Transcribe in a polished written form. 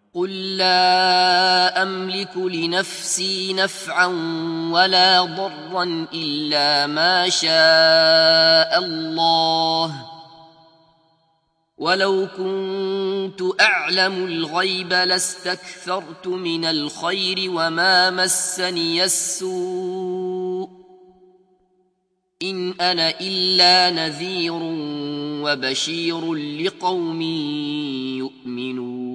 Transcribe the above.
قل لا أملك لنفسي نفعا ولا ضرا إلا ما شاء الله، ولو كنت أعلم الغيب لاستكثرت من الخير وما مسني السوء، إن أنا إلا نذير وبشير لقوم يؤمنون.